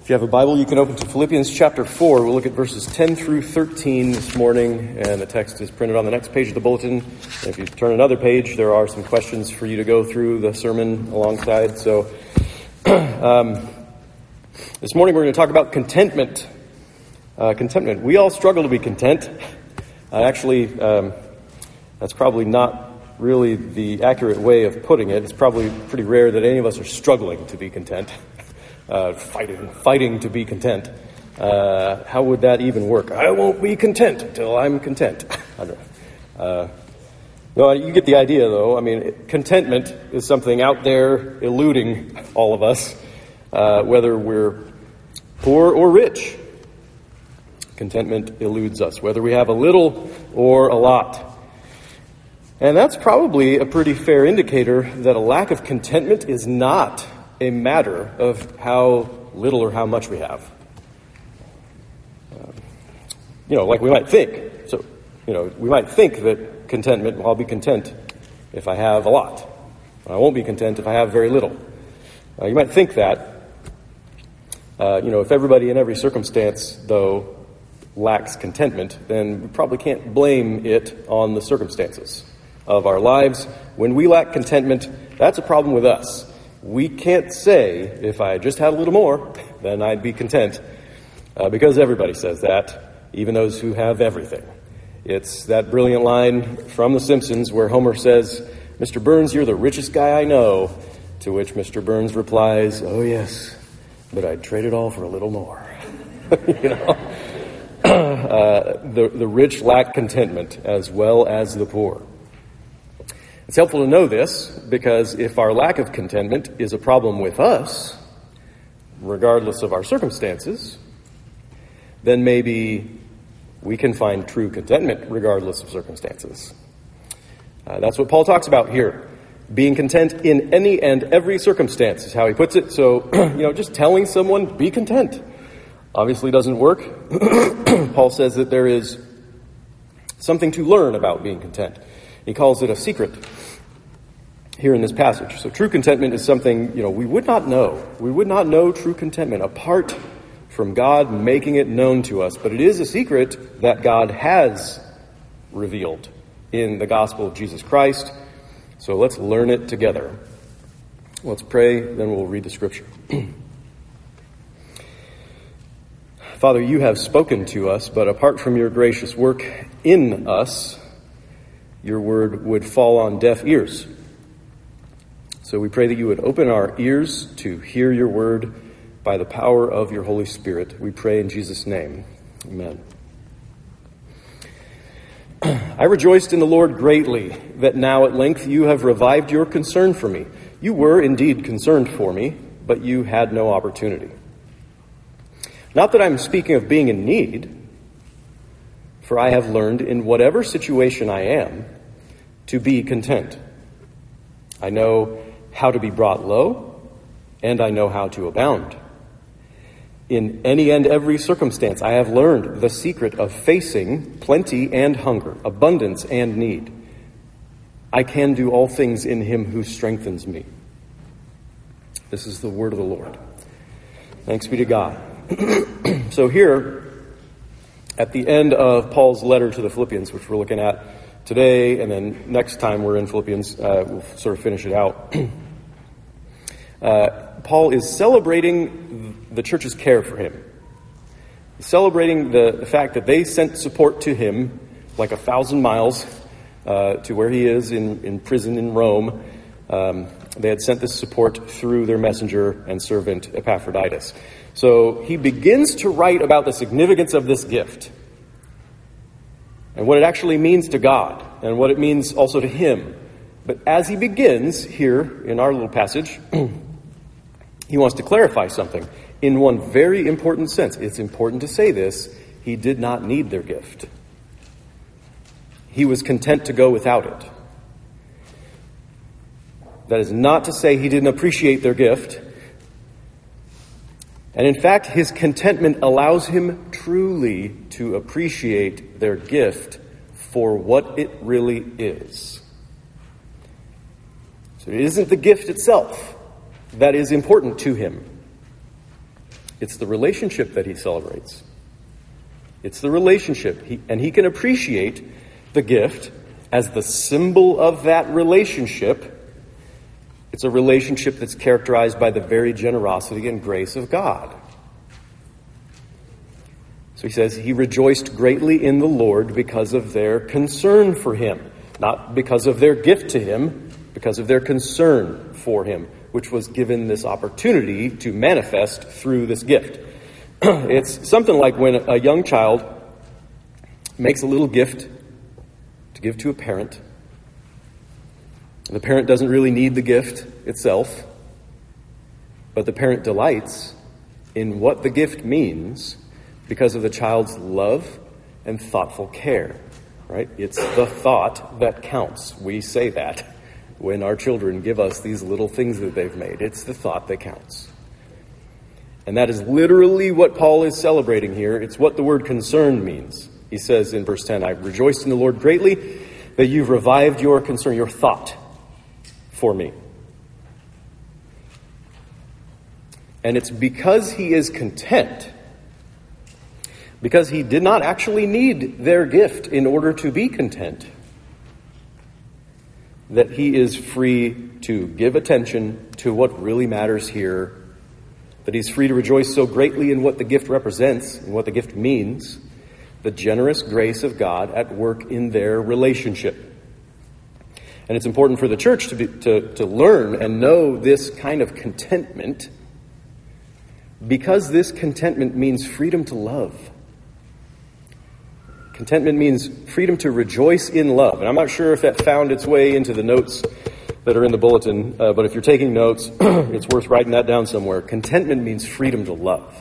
If you have a Bible, you can open to Philippians chapter 4. We'll look at verses 10 through 13 this morning, and the text is printed on the next page of the bulletin. And if you turn another page, there are some questions for you to go through the sermon alongside. So this morning we're going to talk about contentment. Contentment. We all struggle to be content. Actually, that's probably not really the accurate way of putting it. It's probably pretty rare that any of us are struggling to be content. Fighting to be content. How would that even work? I won't be content until I'm content. I don't know. No, you get the idea, though. I mean, contentment is something out there eluding all of us, whether we're poor or rich. Contentment eludes us, whether we have a little or a lot. And that's probably a pretty fair indicator that a lack of contentment is not a matter of how little or how much we have. Like we might think. So, we might think that contentment, well, I'll be content if I have a lot. I won't be content if I have very little. You might think that. If everybody in every circumstance, though, lacks contentment, then we probably can't blame it on the circumstances of our lives. When we lack contentment, that's a problem with us. We can't say, if I just had a little more, then I'd be content, because everybody says that, even those who have everything. It's that brilliant line from The Simpsons where Homer says, "Mr. Burns, you're the richest guy I know," to which Mr. Burns replies, "Oh yes, but I'd trade it all for a little more." The rich lack contentment as well as the poor. It's helpful to know this because if our lack of contentment is a problem with us, regardless of our circumstances, then maybe we can find true contentment regardless of circumstances. That's what Paul talks about here. Being content in any and every circumstance is how he puts it. So, just telling someone, be content, obviously doesn't work. Paul says that there is something to learn about being content. He calls it a secret here in this passage. So true contentment is something, we would not know. We would not know true contentment apart from God making it known to us. But it is a secret that God has revealed in the gospel of Jesus Christ. So let's learn it together. Let's pray, then we'll read the scripture. Father, you have spoken to us, but apart from your gracious work in us, your word would fall on deaf ears. So we pray that you would open our ears to hear your word by the power of your Holy Spirit. We pray in Jesus' name. Amen. I rejoiced in the Lord greatly that now at length you have revived your concern for me. You were indeed concerned for me, but you had no opportunity. Not that I'm speaking of being in need, for I have learned in whatever situation I am to be content. I know how to be brought low, and I know how to abound. In any and every circumstance, I have learned the secret of facing plenty and hunger, abundance and need. I can do all things in him who strengthens me. This is the word of the Lord. Thanks be to God. So here, at the end of Paul's letter to the Philippians, which we're looking at today, and then next time we're in Philippians, we'll sort of finish it out. Paul is celebrating the church's care for him. He's celebrating the fact that they sent support to him like 1,000 miles to where he is in prison in Rome. They had sent this support through their messenger and servant Epaphroditus. So he begins to write about the significance of this gift and what it actually means to God and what it means also to him. But as he begins here in our little passage, he wants to clarify something in one very important sense. It's important to say this. He did not need their gift. He was content to go without it. That is not to say he didn't appreciate their gift. And in fact, his contentment allows him truly to appreciate their gift for what it really is. So it isn't the gift itself that is important to him. It's the relationship that he celebrates. It's the relationship. And he can appreciate the gift as the symbol of that relationship. It's a relationship that's characterized by the very generosity and grace of God. So he says, he rejoiced greatly in the Lord because of their concern for him. Not because of their gift to him, because of their concern for him, which was given this opportunity to manifest through this gift. It's something like when a young child makes a little gift to give to a parent. The parent doesn't really need the gift itself, but the parent delights in what the gift means because of the child's love and thoughtful care, right? It's the thought that counts. We say that when our children give us these little things that they've made. It's the thought that counts. And that is literally what Paul is celebrating here. It's what the word concern means. He says in verse 10, I rejoiced in the Lord greatly that you've revived your concern, your thought for me. And it's because he is content, because he did not actually need their gift in order to be content, that he is free to give attention to what really matters here, that he's free to rejoice so greatly in what the gift represents and what the gift means, the generous grace of God at work in their relationship. And it's important for the church to learn and know this kind of contentment, because this contentment means freedom to love. Contentment means freedom to rejoice in love. And I'm not sure if that found its way into the notes that are in the bulletin, but if you're taking notes, it's worth writing that down somewhere. Contentment means freedom to love.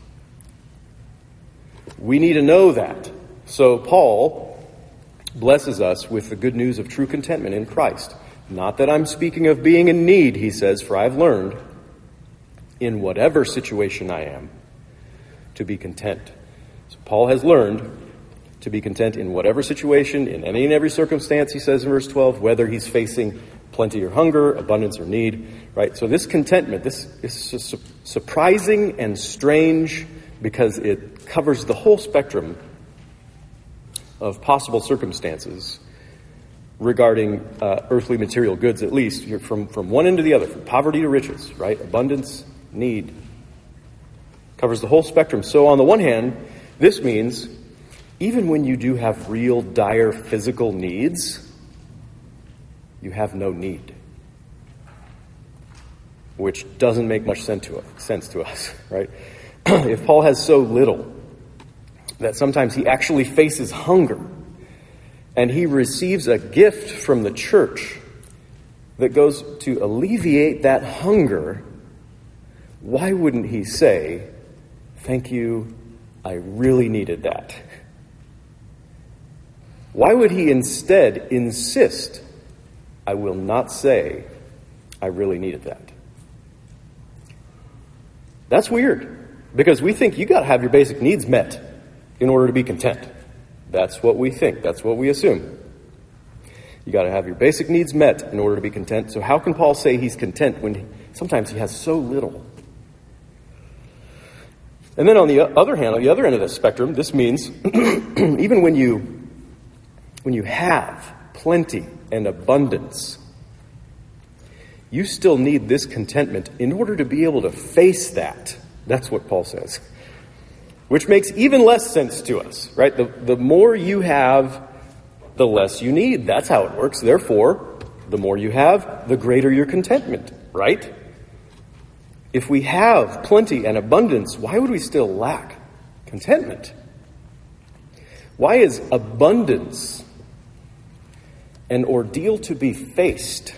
We need to know that. So Paul blesses us with the good news of true contentment in Christ. Not that I'm speaking of being in need, he says, for I've learned in whatever situation I am to be content. So Paul has learned to be content in whatever situation, in any and every circumstance, he says in verse 12, whether he's facing plenty or hunger, abundance or need, right? So this contentment, this is surprising and strange because it covers the whole spectrum of possible circumstances regarding earthly material goods, at least, from one end to the other, from poverty to riches, right? Abundance, need. Covers the whole spectrum. So on the one hand, this means even when you do have real dire physical needs, you have no need. Which doesn't make much sense to us, right? If Paul has so little that sometimes he actually faces hunger and he receives a gift from the church that goes to alleviate that hunger, why wouldn't he say, thank you, I really needed that? Why would he instead insist, I will not say, I really needed that? That's weird, because we think you got to have your basic needs met in order to be content. That's what we think. That's what we assume. You got to have your basic needs met in order to be content. So how can Paul say he's content when sometimes he has so little? And then on the other hand, on the other end of the spectrum, this means even when you have plenty and abundance, you still need this contentment in order to be able to face that. That's what Paul says. Which makes even less sense to us, right? The more you have, the less you need. That's how it works. Therefore, the more you have, the greater your contentment, right? If we have plenty and abundance, why would we still lack contentment? Why is abundance an ordeal to be faced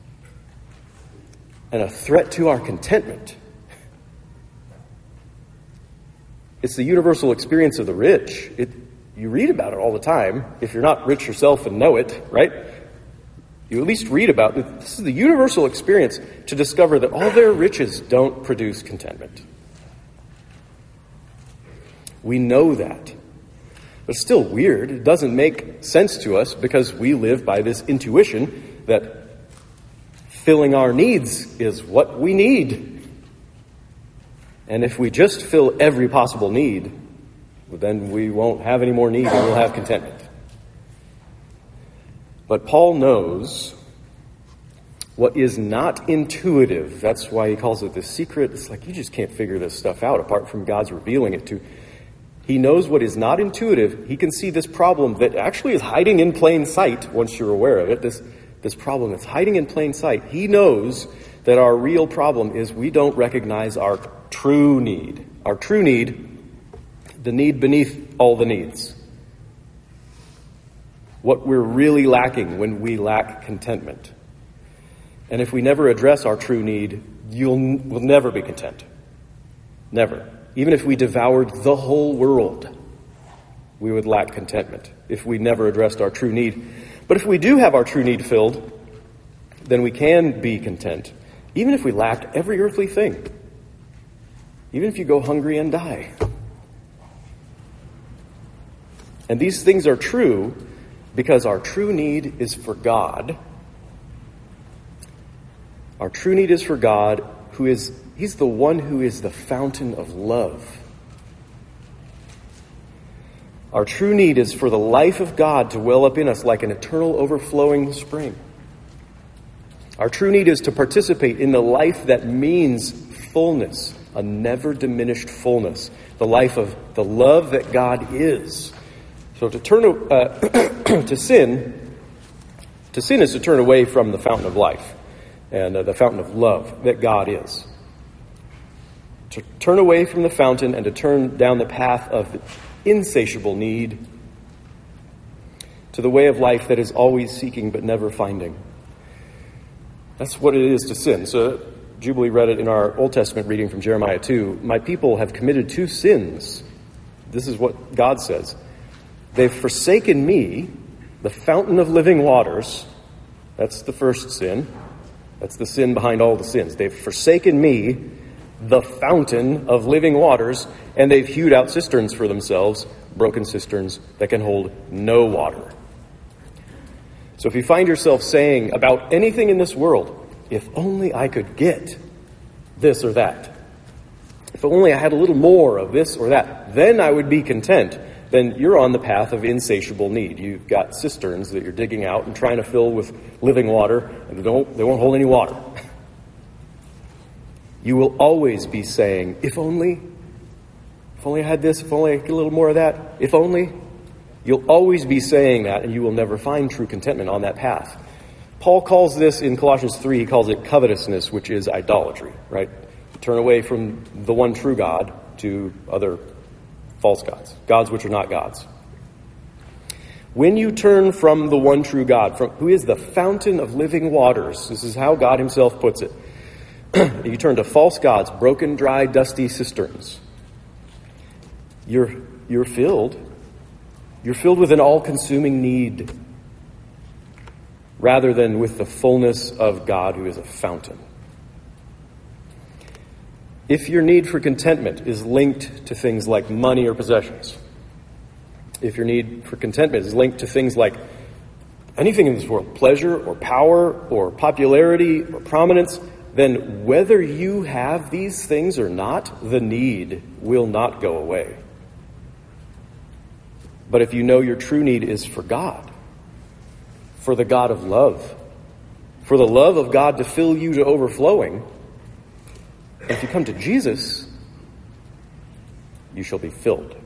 and a threat to our contentment? It's the universal experience of the rich. You read about it all the time. If you're not rich yourself and know it, right? You at least read about it. This is the universal experience to discover that all their riches don't produce contentment. We know that. But it's still weird. It doesn't make sense to us because we live by this intuition that filling our needs is what we need. And if we just fill every possible need, then we won't have any more need and we'll have contentment. But Paul knows what is not intuitive. That's why he calls it the secret. It's like you just can't figure this stuff out apart from God's revealing it to. He knows what is not intuitive. He can see this problem that actually is hiding in plain sight once you're aware of it. This problem that's hiding in plain sight. He knows that our real problem is we don't recognize our true need. Our true need, the need beneath all the needs. What we're really lacking when we lack contentment. And if we never address our true need, we'll never be content. Never. Even if we devoured the whole world, we would lack contentment if we never addressed our true need. But if we do have our true need filled, then we can be content, even if we lacked every earthly thing. Even if you go hungry and die. And these things are true because our true need is for God. Our true need is for God, He's the one who is the fountain of love. Our true need is for the life of God to well up in us like an eternal overflowing spring. Our true need is to participate in the life that means fullness, a never diminished fullness, the life of the love that God is. So to turn to sin is to turn away from the fountain of life and the fountain of love that God is. To turn away from the fountain and to turn down the path of insatiable need to the way of life that is always seeking but never finding. That's what it is to sin. So Jubilee read it in our Old Testament reading from Jeremiah 2. My people have committed 2 sins. This is what God says. They've forsaken me, the fountain of living waters. That's the first sin. That's the sin behind all the sins. They've forsaken me, the fountain of living waters, and they've hewed out cisterns for themselves, broken cisterns that can hold no water. So if you find yourself saying about anything in this world, if only I could get this or that, if only I had a little more of this or that, then I would be content, then you're on the path of insatiable need. You've got cisterns that you're digging out and trying to fill with living water, and they won't hold any water. You will always be saying, if only I had this, if only I could get a little more of that, if only. You'll always be saying that, and you will never find true contentment on that path. Paul calls this in Colossians 3, he calls it covetousness, which is idolatry, right? Turn away from the one true God to other false gods, gods which are not gods. When you turn from the one true God, who is the fountain of living waters, this is how God himself puts it, you turn to false gods, broken, dry, dusty cisterns. You're filled with an all-consuming need rather than with the fullness of God who is a fountain. If your need for contentment is linked to things like money or possessions, if your need for contentment is linked to things like anything in this world, pleasure or power or popularity or prominence, then whether you have these things or not, the need will not go away. But if you know your true need is for God, for the God of love, for the love of God to fill you to overflowing, if you come to Jesus, you shall be filled.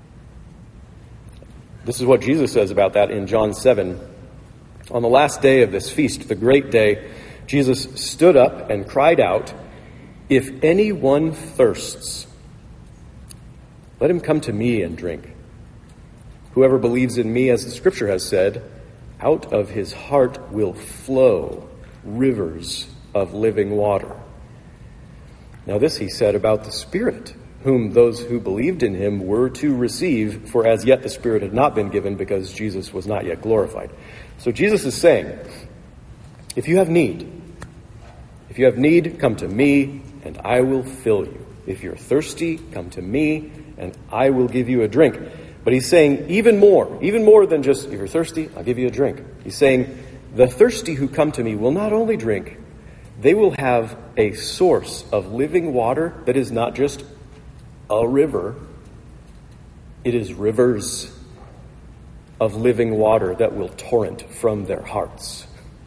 This is what Jesus says about that in John 7. On the last day of this feast, the great day, Jesus stood up and cried out, "If anyone thirsts, let him come to me and drink. Whoever believes in me, as the scripture has said, out of his heart will flow rivers of living water." Now this he said about the Spirit, whom those who believed in him were to receive, for as yet the Spirit had not been given because Jesus was not yet glorified. So Jesus is saying, if you have need, come to me and I will fill you. If you're thirsty, come to me and I will give you a drink. But he's saying even more than just, if you're thirsty, I'll give you a drink. He's saying, the thirsty who come to me will not only drink, they will have a source of living water that is not just a river. It is rivers of living water that will torrent from their hearts.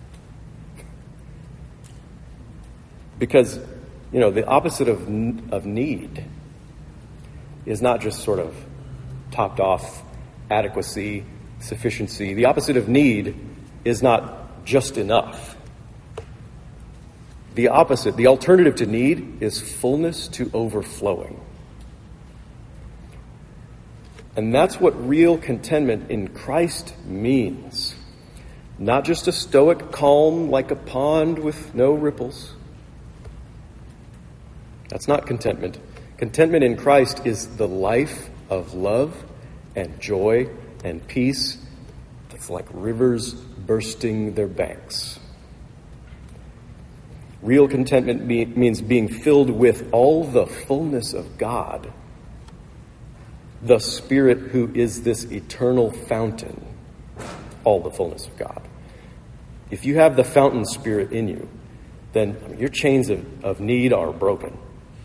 Because, the opposite of need is not just sort of topped off adequacy, sufficiency. The opposite of need is not just enough. The opposite, the alternative to need, is fullness to overflowing. And that's what real contentment in Christ means. Not just a stoic calm like a pond with no ripples. That's not contentment. Contentment in Christ is the life of love and joy and peace that's like rivers bursting their banks. Real contentment means being filled with all the fullness of God, the Spirit who is this eternal fountain, all the fullness of God. If you have the fountain Spirit in you, then your chains of need are broken.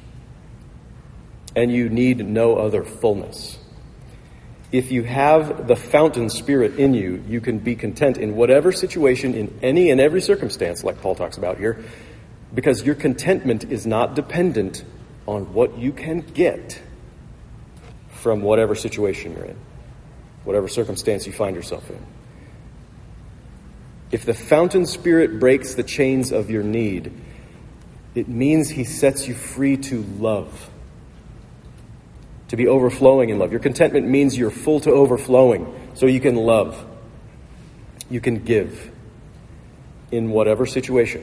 And you need no other fullness. If you have the fountain Spirit in you, you can be content in whatever situation, in any and every circumstance, like Paul talks about here, because your contentment is not dependent on what you can get from whatever situation you're in, whatever circumstance you find yourself in. If the fountain Spirit breaks the chains of your need, it means he sets you free to love, to be overflowing in love. Your contentment means you're full to overflowing, so you can love, you can give in whatever situation.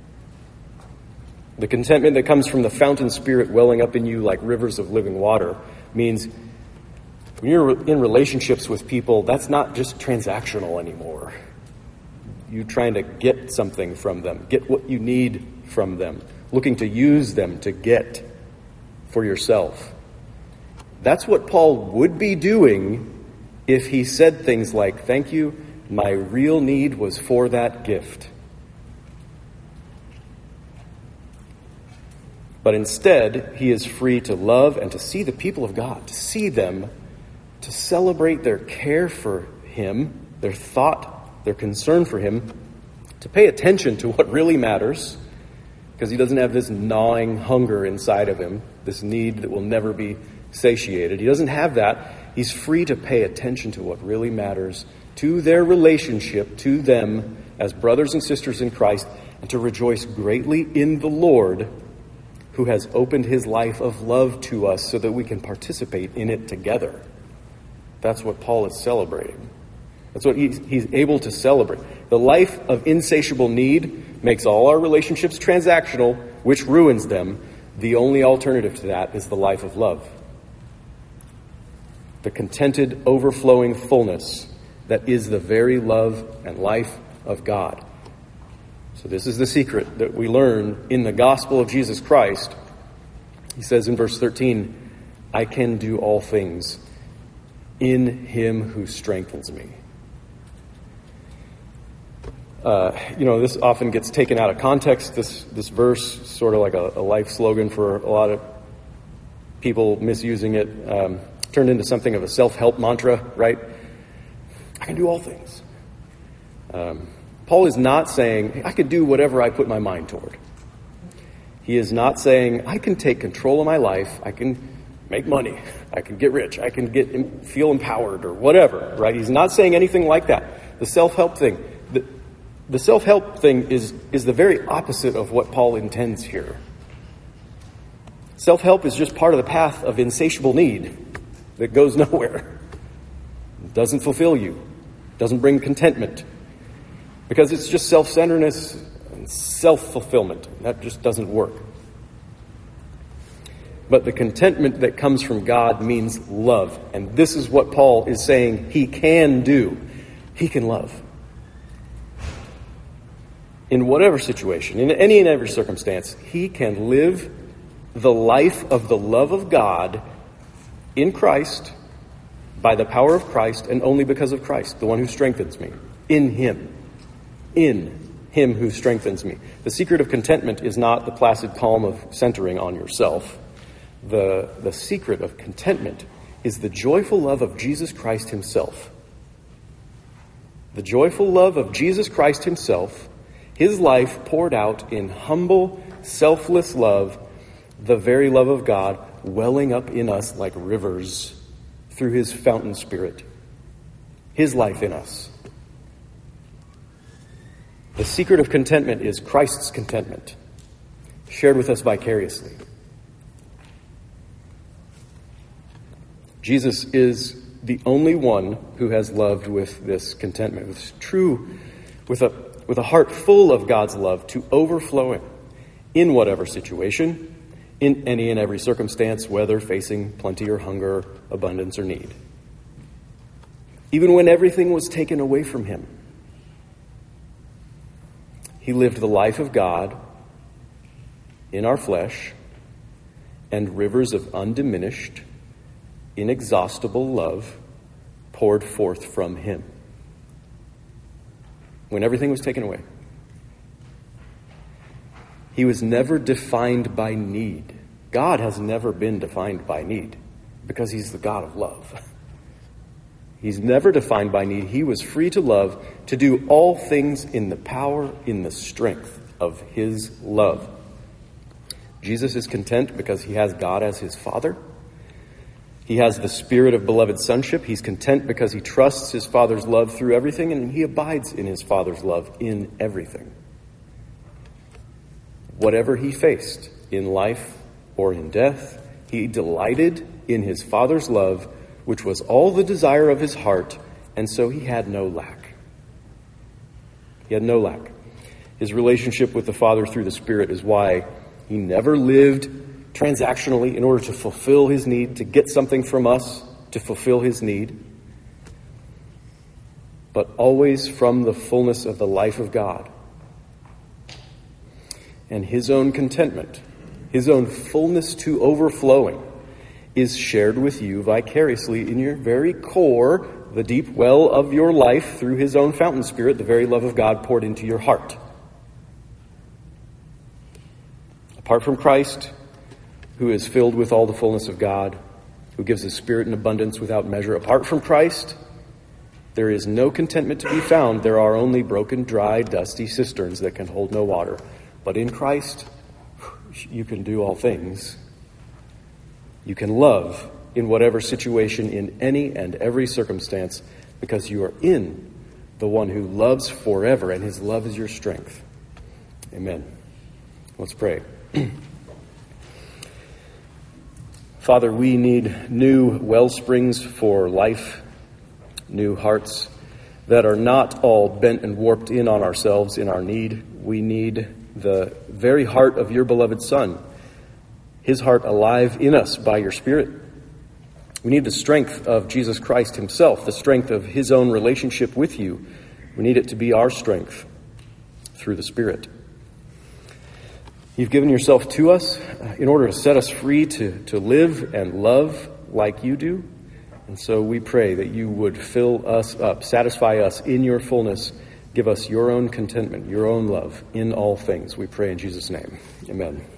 The contentment that comes from the fountain Spirit welling up in you like rivers of living water means when you're in relationships with people, that's not just transactional anymore. You're trying to get something from them, get what you need from them, looking to use them to get for yourself. That's what Paul would be doing if he said things like, "Thank you, my real need was for that gift." But instead, he is free to love and to see the people of God, to see them, to celebrate their care for him, their thought, their concern for him, to pay attention to what really matters, because he doesn't have this gnawing hunger inside of him, this need that will never be satiated. He doesn't have that. He's free to pay attention to what really matters, to their relationship, to them as brothers and sisters in Christ, and to rejoice greatly in the Lord, who has opened his life of love to us so that we can participate in it together. That's what Paul is celebrating. That's what he's able to celebrate. The life of insatiable need makes all our relationships transactional, which ruins them. The only alternative to that is the life of love. The contented, overflowing fullness that is the very love and life of God. So this is the secret that we learn in the gospel of Jesus Christ. He says in verse 13, "I can do all things in him who strengthens me." This often gets taken out of context, this verse, sort of like a life slogan for a lot of people misusing it, turned into something of a self-help mantra, right? I can do all things. Paul is not saying, I can do whatever I put my mind toward. He is not saying, I can take control of my life, I can make money, I can get rich, I can feel empowered or whatever, right? He's not saying anything like that. The self-help thing, the self-help thing is the very opposite of what Paul intends here. Self-help is just part of the path of insatiable need that goes nowhere. It doesn't fulfill you, doesn't bring contentment. Because it's just self-centeredness and self-fulfillment. That just doesn't work. But the contentment that comes from God means love. And this is what Paul is saying he can do. He can love. In whatever situation, in any and every circumstance, he can live the life of the love of God in Christ, by the power of Christ, and only because of Christ, the one who strengthens me, in him. In him who strengthens me. The secret of contentment is not the placid calm of centering on yourself. The secret of contentment is the joyful love of Jesus Christ himself. The joyful love of Jesus Christ himself, his life poured out in humble, selfless love, the very love of God welling up in us like rivers through his fountain spirit, his life in us. The secret of contentment is Christ's contentment, shared with us vicariously. Jesus is the only one who has loved with this contentment, with a heart full of God's love to overflowing in whatever situation, in any and every circumstance, whether facing plenty or hunger, abundance or need. Even when everything was taken away from him, he lived the life of God in our flesh, and rivers of undiminished, inexhaustible love poured forth from him. When everything was taken away. He was never defined by need. God has never been defined by need because he's the God of love. He's never defined by need. He was free to love, to do all things in the power, in the strength of his love. Jesus is content because he has God as his Father. He has the spirit of beloved sonship. He's content because he trusts his Father's love through everything, and he abides in his Father's love in everything. Whatever he faced in life or in death, he delighted in his Father's love, which was all the desire of his heart, and so he had no lack. He had no lack. His relationship with the Father through the Spirit is why he never lived transactionally in order to fulfill his need, to get something from us to fulfill his need, but always from the fullness of the life of God. And his own contentment, his own fullness to overflowing, is shared with you vicariously in your very core, the deep well of your life through his own fountain spirit, the very love of God poured into your heart. Apart from Christ, who is filled with all the fullness of God, who gives his spirit in abundance without measure, apart from Christ, there is no contentment to be found. There are only broken, dry, dusty cisterns that can hold no water. But in Christ, you can do all things. You can love in whatever situation, in any and every circumstance, because you are in the one who loves forever, and his love is your strength. Amen. Let's pray. Father, we need new well springs for life, new hearts that are not all bent and warped in on ourselves in our need. We need the very heart of your beloved Son, his heart alive in us by your Spirit. We need the strength of Jesus Christ himself, the strength of his own relationship with you. We need it to be our strength through the Spirit. You've given yourself to us in order to set us free to live and love like you do. And so we pray that you would fill us up, satisfy us in your fullness, give us your own contentment, your own love in all things. We pray in Jesus' name. Amen.